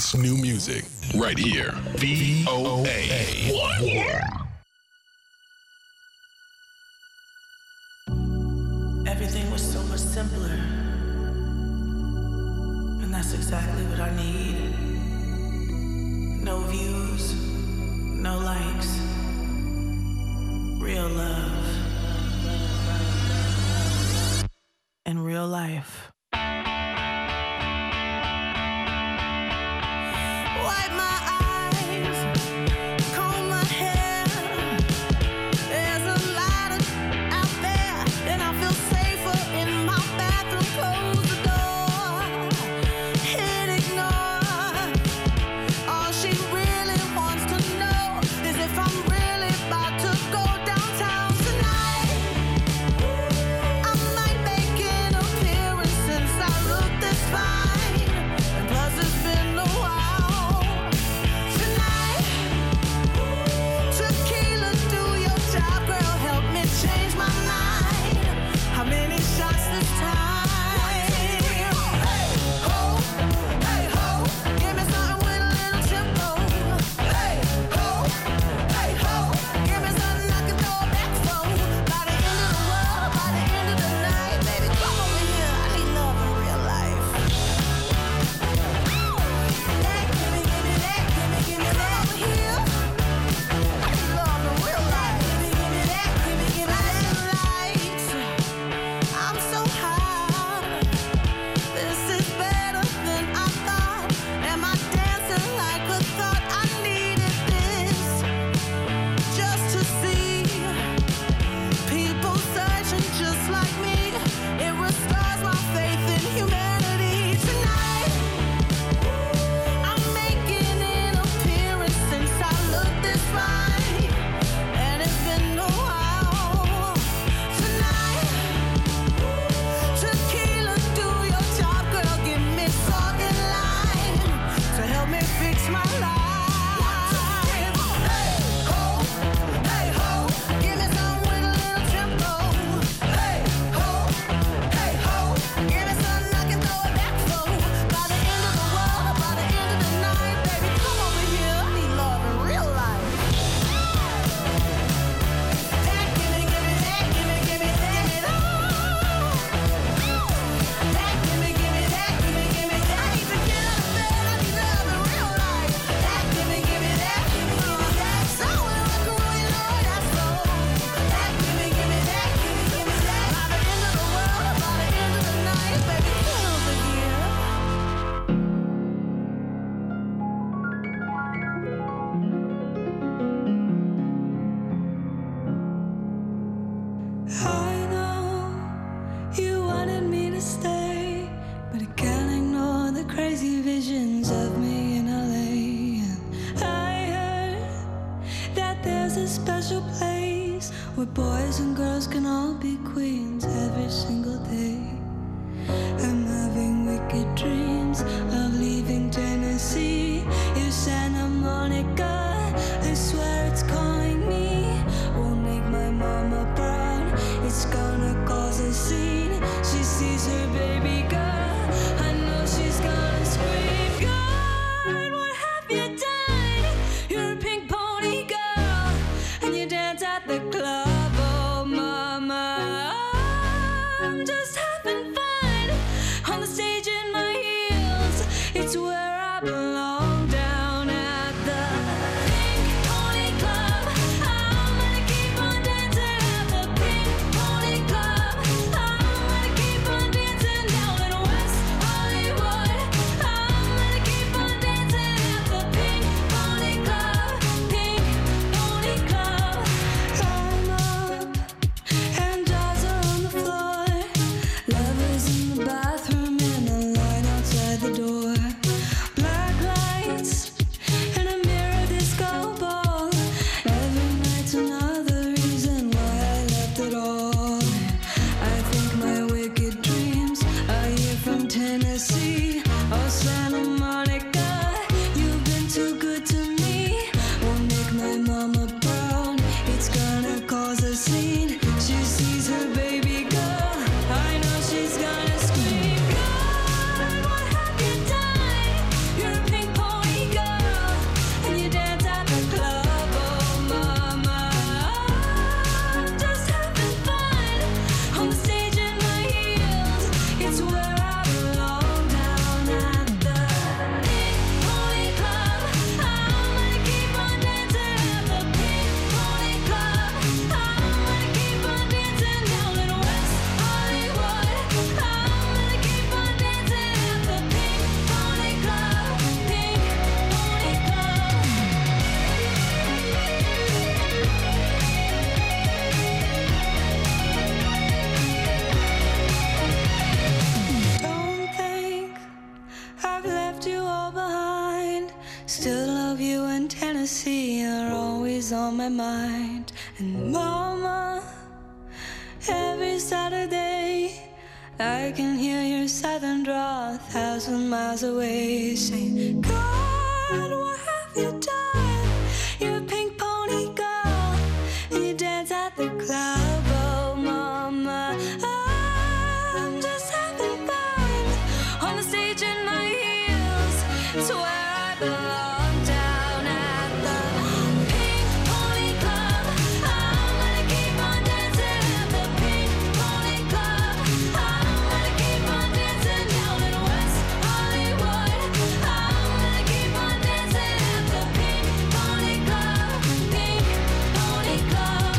It's new music right here. VOA. Everything was so much simpler. And that's exactly what I need. No views, no likes. Real love. In real life. Wipe my eyes, comb my hair. There's a lot out there, and I feel safer in my bathroom. Close the door, hit ignore. All she really wants to know is if I'm really about to go downtown tonight. I might make an appearance since I look this fine, and plus it's been a while. Tonight, tequila, do your job, girl, help me change my mind. How many shots this time? Hey ho, give me something with a little tempo. Hey ho, give me something I can throw back for. By the end of the world, by the end of the night, baby, come over here. I need love in real life. That, give me that, give me that over here. I need love in real life. Give me that, give me that light. I'm so high. This is better than I thought. Am I dancing like a thought? I needed this just to see people searching just like me. It restores my faith in humanity. Tonight, I'm making an appearance since I looked this fine, and it's been a while. Tonight, tequila, do your job, girl. Give me salt and lime to help me fix my life. Hey ho, give me some with a little tempo. Hey ho, give me something I can throw it back for. By the end of the world, by the end of the night, baby, come over here. I need love in real life. That, give me that, give me that. That, give me that, give me that. I need to get out of bed. I need love in real life. That, give me that, give me that. So when I can really know that soul. That, give me that, give me that. By the end of the world, by the end of the night, baby, come over here. I know you wanted me to stay, but I can't ignore the crazy visions of me in LA. And I heard that there's a special place where boys and girls can all be queens every single day. I'm having wicked dreams of leaving Tennessee. If Santa Monica, I swear it's calling me. Won't make my mama proud. It's gonna cause a scene. She sees her baby girl. I know she's gonna scream. God, what have you done? You're a pink pony girl, and you dance at the club. Oh, mama, I'm just having fun on the stage in my night. And mama, every Saturday I can hear your southern drawl 1,000 miles away, saying, God, what have you done? You're a pink pony girl, and you dance at the club. Oh, mama, I'm just having fun on the stage in my heels. It's where I belong, down at the Pink Pony Club. I'm gonna keep on dancing at the Pink Pony Club. I'm gonna keep on dancing down in West Hollywood. I'm gonna keep on dancing at the Pink Pony Club. Pink Pony Club.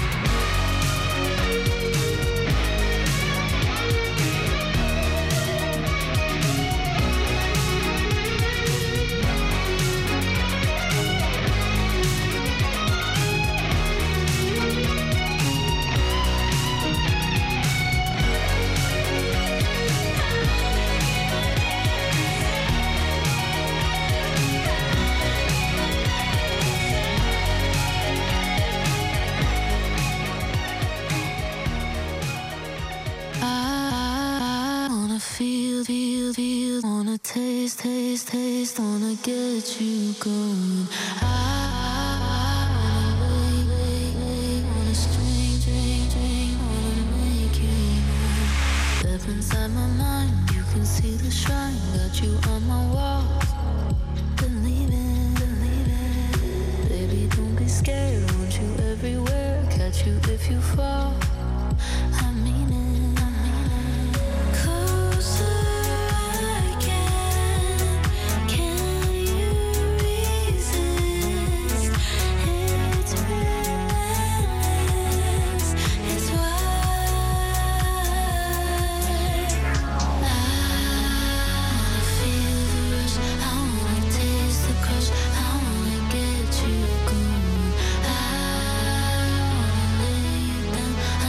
I wanna feel, wanna taste, wanna get you going. I wanna wait, wanna string, wanna make you mine. Step inside my mind, you can see the shrine, got you on my wall. Believe it, baby, don't be scared, want you everywhere, catch you if you fall. I mean it. Closer I can you resist? It's relentless, it's wild. I wanna feel the rush, I wanna taste the crush, I wanna get you going. I wanna lay you down, I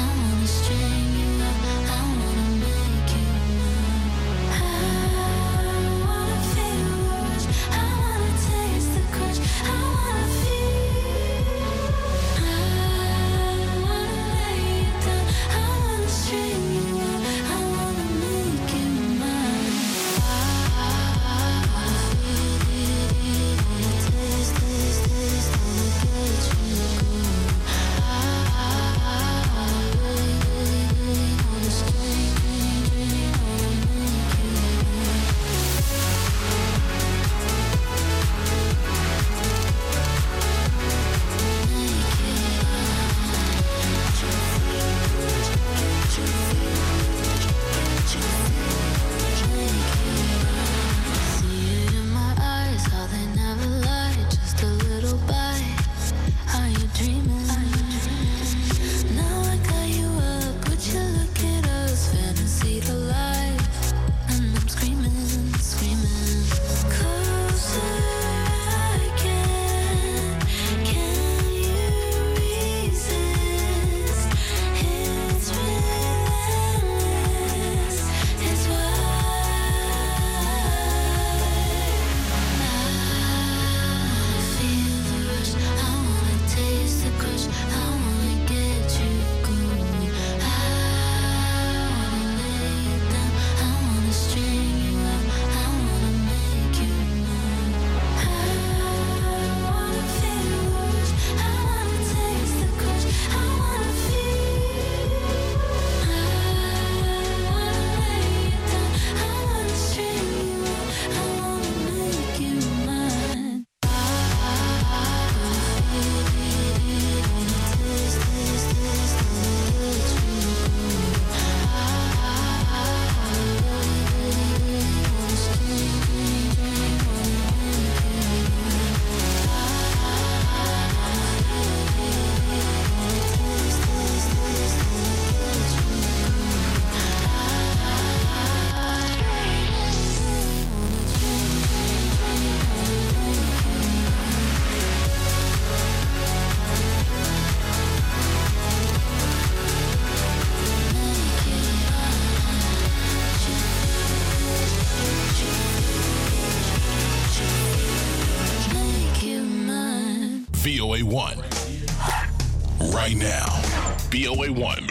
right now. VOA1.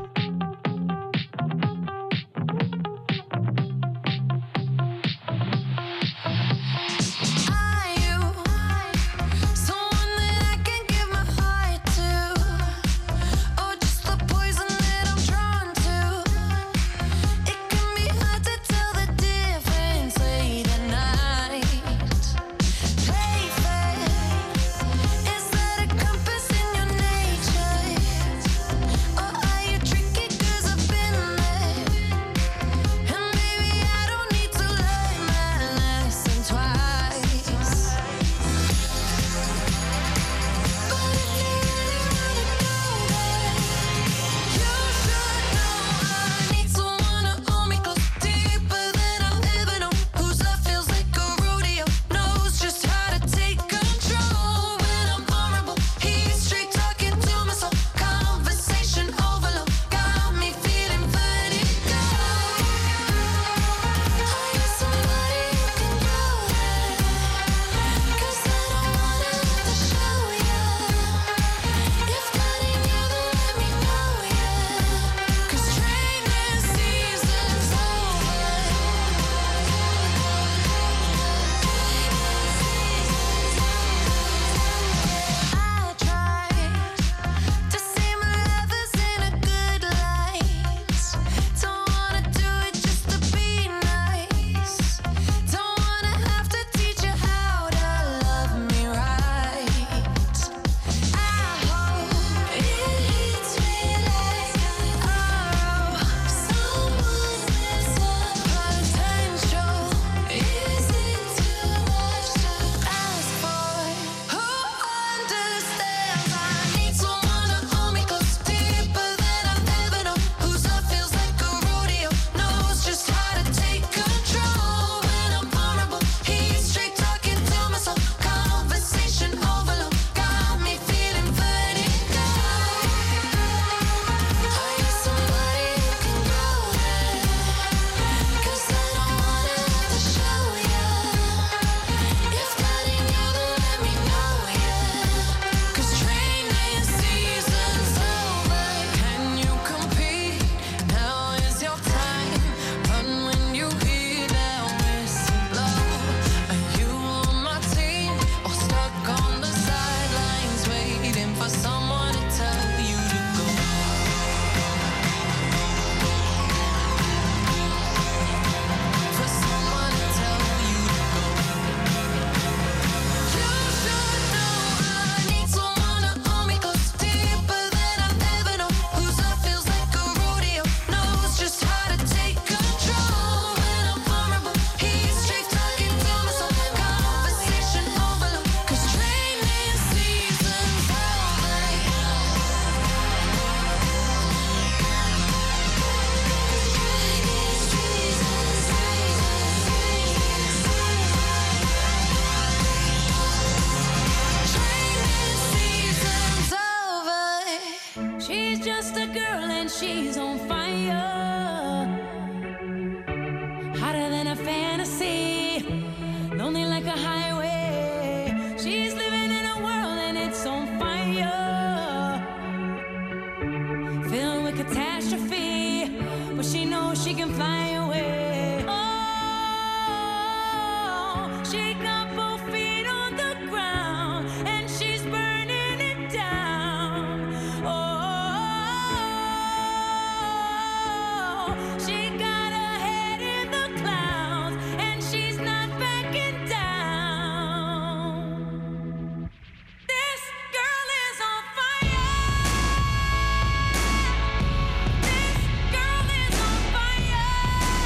she's on fire, hotter than a fantasy, lonely like a highway. She's living in a world and it's on fire, filled with catastrophe, but she knows she can fly away. Oh, she got both feet on the ground and she's burning it down. Oh, she got her head in the clouds and she's not backing down. This girl is on fire. This girl is on fire.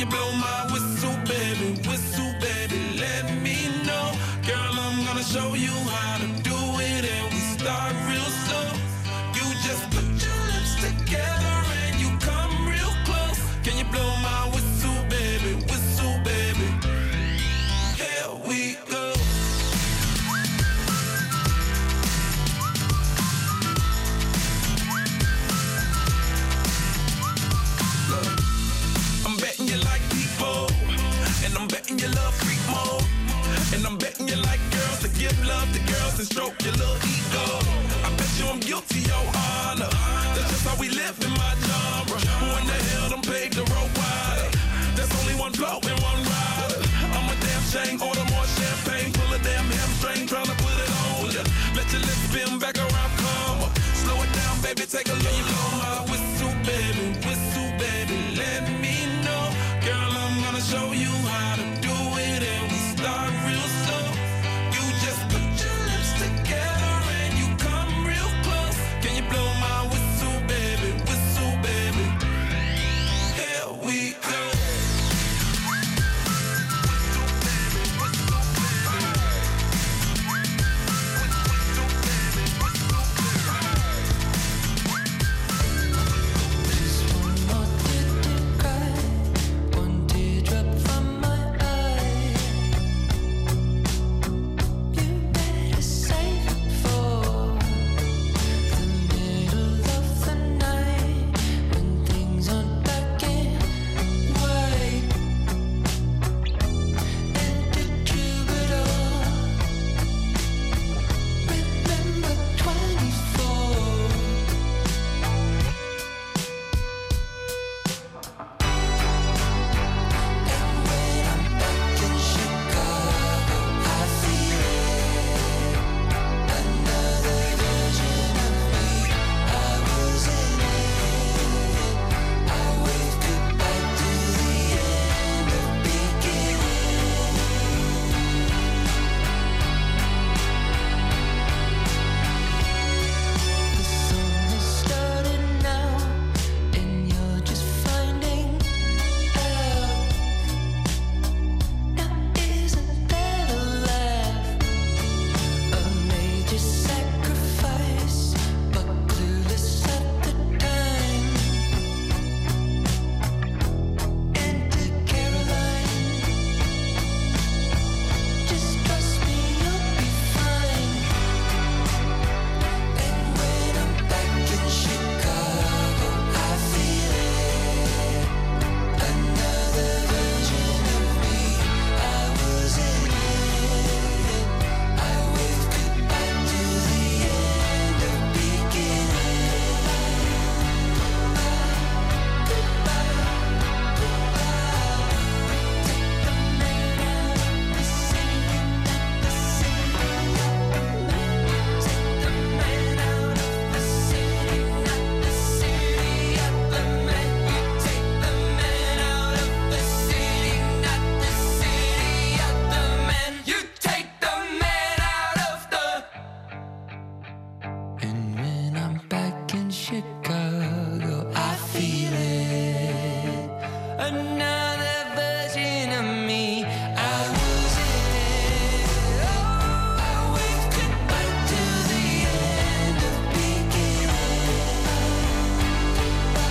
you blow my whistle, baby? Whistle, baby, let me know. Girl, I'm gonna show you how to do it, and we start real slow. You just put your lips together and you come real close. Can you blow my whistle, baby? Whistle, baby. Here we go. Look, I'm betting you like people, and I'm betting you love freak mode, and I'm betting you like girls to give love to girls and stroke your little ego. I bet you I'm guilty, your honor. That's just how we live in my genre. Who in the hell done paved the road wider? There's only one flow and one rider. I'm a damn shame, order more champagne, pull a damn hamstring, tryna put it on ya. Let your lips spin back around, come on. Slow it down, baby, take a look.